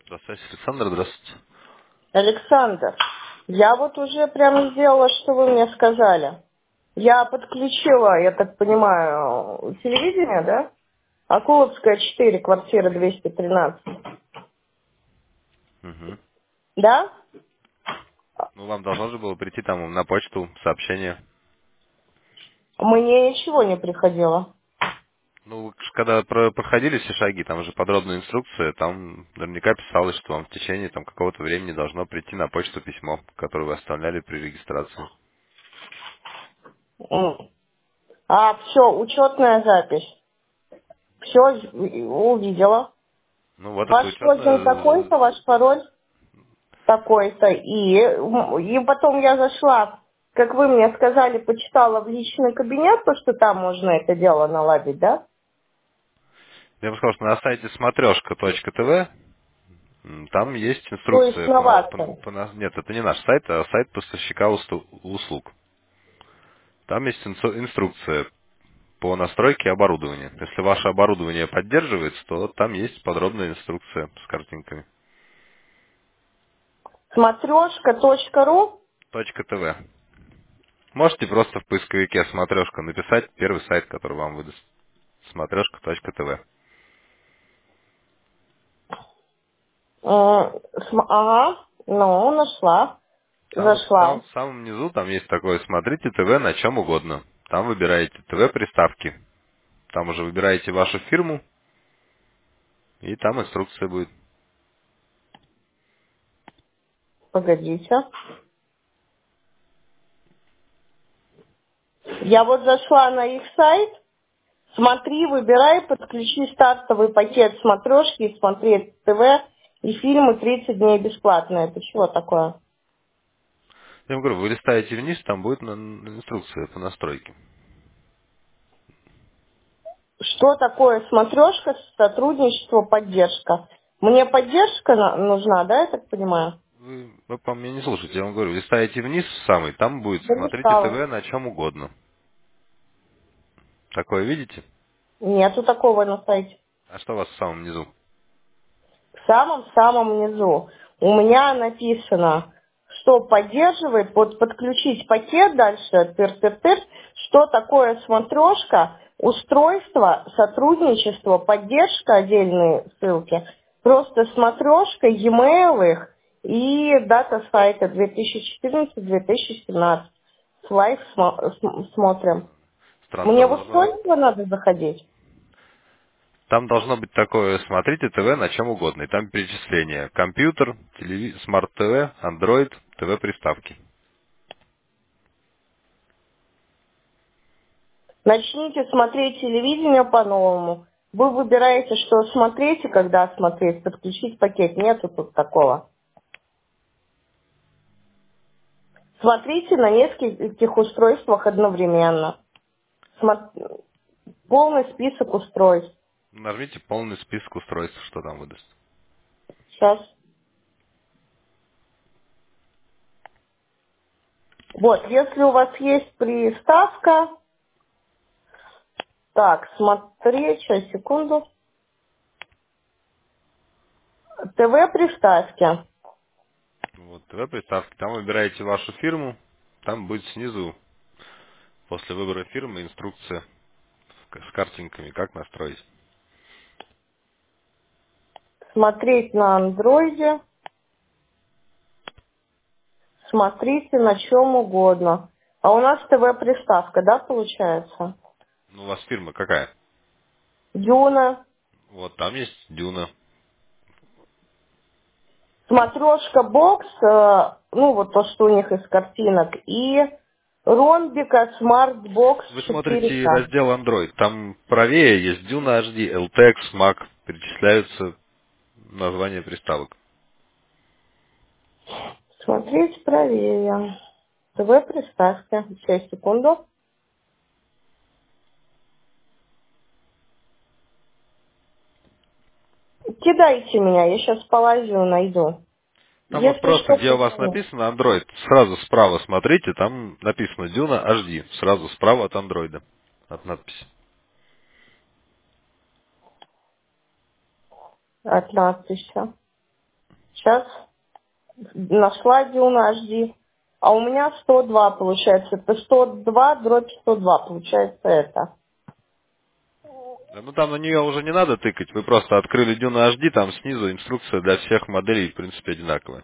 Здравствуйте, Александр, здравствуйте. Александр, я вот уже прямо сделала, что вы мне сказали. Я подключила, я так понимаю, телевидение, да? Акуловская 4, квартира 213. Мгм. Да? Ну, вам должно же было прийти там на почту сообщение. Мне ничего не приходило. Ну, вы когда проходили все шаги, там же подробная инструкция, там наверняка писалось, что вам в течение там какого-то времени должно прийти на почту письмо, которое вы оставляли при регистрации. М. А, все, учетная запись. Все увидела. Ну, вот это Ваш логин учетно. такой-то, ваш пароль такой-то. И потом я зашла, как вы мне сказали, почитала в личный кабинет, то, что там можно это дело наладить, да? Я бы сказал, что на сайте смотрешка.тв там есть То есть инструкция новатор. Нет, это не наш сайт, а сайт поставщика услуг. Там есть инструкция по настройке оборудования. Если ваше оборудование поддерживается, то там есть подробная инструкция с картинками. Смотрешка.ру. .тв. Можете просто в поисковике «Смотрешка» написать первый сайт, который вам выдаст. Смотрешка.тв. Ага, ну, нашла, Там зашла. в самом низу там есть такое «Смотрите ТВ на чем угодно». Там выбираете ТВ-приставки. Там уже выбираете вашу фирму, и там инструкция будет. Погодите. Я вот зашла на их сайт. Смотри, выбирай, подключи стартовый пакет смотрешки и смотреть ТВ и фильмы 30 дней бесплатно. Это чего такое? Я вам говорю, вы листаете вниз, там будет инструкция по настройке. Что такое смотрешка, сотрудничество, поддержка? Мне поддержка нужна, да, я так понимаю? Вы по мне не слушаете, я вам говорю, листаете вниз самый, там будет Да не «Смотрите стала. ТВ на чем угодно». Такое видите? Нету такого на сайте. А что у вас в самом низу? В самом-самом низу у меня написано, что поддерживает, подключить пакет дальше, тыр-тыр-тыр, что такое смотрешка, устройство, сотрудничество, поддержка, отдельные ссылки, просто смотрешка, e-mail их и дата сайта 2014-2017. Слайд смотрим. Странно, Мне там в должно... устройство надо заходить? Там должно быть такое «Смотрите ТВ на чем угодно». И там перечисление. Компьютер, смарт-ТВ, Android, ТВ-приставки. Начните смотреть телевидение по-новому. Вы выбираете, что смотреть и когда смотреть. Подключить пакет. Нету тут такого. Смотрите на нескольких устройствах одновременно. Смо- Полный список устройств. Нажмите полный список устройств, что там выдаст. Сейчас. Вот, если у вас есть приставка, так, смотреть, сейчас, секунду. ТВ-приставки. Вот, ТВ-приставки. Там выбираете вашу фирму. Там будет снизу, после выбора фирмы, инструкция с картинками, как настроить. Смотреть на андроиде. Смотрите на чем угодно. А у нас ТВ-приставка, да, получается? Ну, у вас фирма какая? Дюна, Вот там есть Дюна. смотрешка бокс, ну вот то, что у них из картинок, и ромбика смарт-бокс Вы смотрите 4К. раздел Android. Там правее есть Duna HD, LTX, Mac. Перечисляются названия приставок. Смотреть правее. ТВ-приставка. Сейчас, секунду. Кидайте меня, я сейчас полазю, найду. Там вот Если просто, что, где у вас позвоню. написано Android, сразу справа смотрите, там написано Duna HD. Сразу справа от Android. От надписи. От надписи. Сейчас нашла Дюна HD. А у меня 102 получается. Это 102 дробь 102 получается это. Да, ну там на нее уже не надо тыкать. Вы просто открыли Dune HD, там снизу инструкция для всех моделей, в принципе, одинаковая.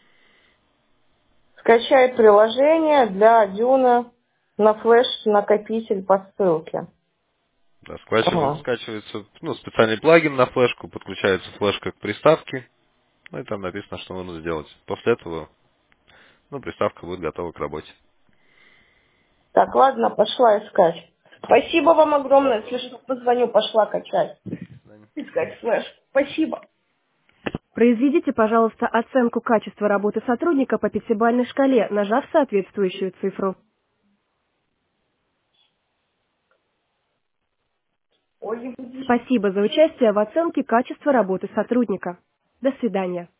Скачай приложение для Дюна на флеш-накопитель по ссылке. Да, Ага. скачивается, ну, специальный плагин на флешку, подключается флешка к приставке, ну и там написано, что нужно сделать. После этого, ну, приставка будет готова к работе. Так, ладно, пошла искать. Спасибо вам огромное. Если что, позвоню, пошла качать. Искать флеш. Спасибо. Произведите, пожалуйста, оценку качества работы сотрудника по пятибалльной шкале, нажав соответствующую цифру. Ой, Спасибо за участие в оценке качества работы сотрудника. До свидания.